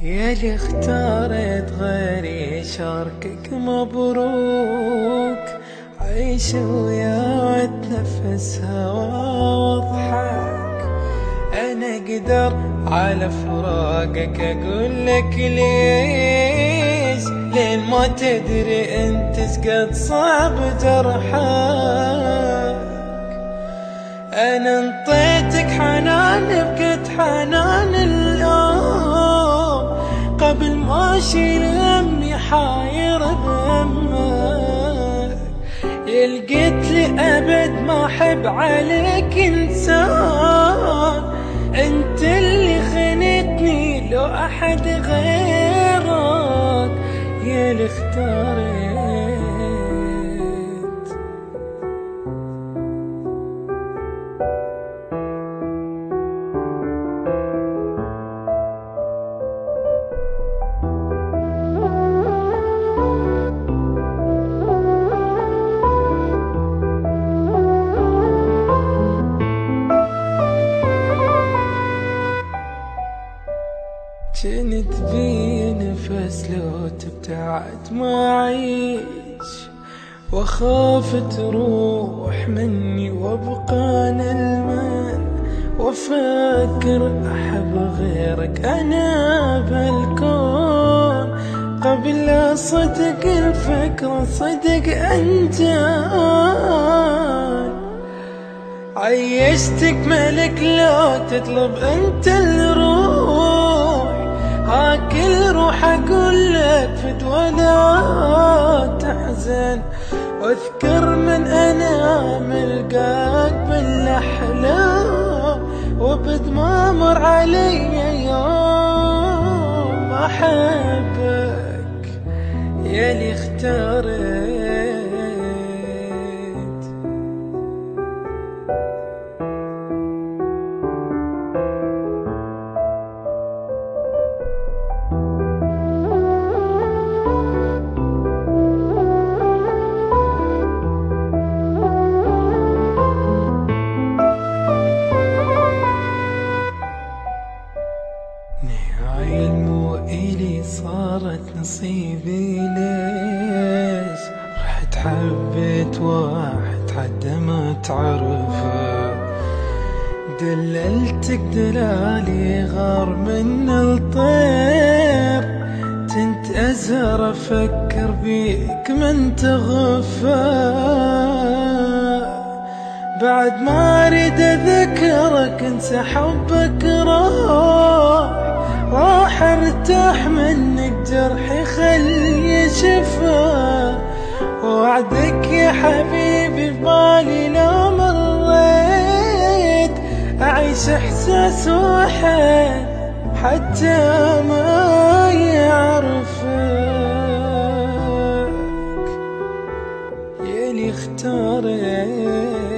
ياللي اختارت غيري شاركك مبروك، عيش ويا اتنفس هوا واضحك. انا اقدر على فراقك اقول لك ليش، لين ما تدري انت شقد صعب جرحك. انا انطيتك حنان بقت حنان اليوم، قبل ما اشيل همي حاير بهمك. يلقيت لي ابد ما احب عليك انسان، انت اللي خنتني لو احد غيرك يا اللي اختاريت. كنت بي نفس لو تبتعد ما أعيش، وأخاف تروح مني وأبقى نلمن، وأفكر أحب غيرك أنا بالكون. قبل أصدق الفكرة صدق أنت، عيشتك ملك لو تطلب أنت الروح. هاكل روح اقول لك فدوى لا تحزن، واذكر من انا ملقاك بالاحلام، وبد ما مر علي يوم احبك ياللي اختاريت. علم إلي صارت نصيبي ليش، رحت حبيت واحد حتى ما تعرفه. دللتك دلالي غار من الطير، تنت أزهر أفكر بيك من تغفى. بعد ما أريد أذكرك انسى حبك راح ارتاح منك جرحي خلي شفا. وعدك يا حبيبي ببالي لو مريت، أعيش إحساس واحد حتى ما يعرفك ياللي اختاريت.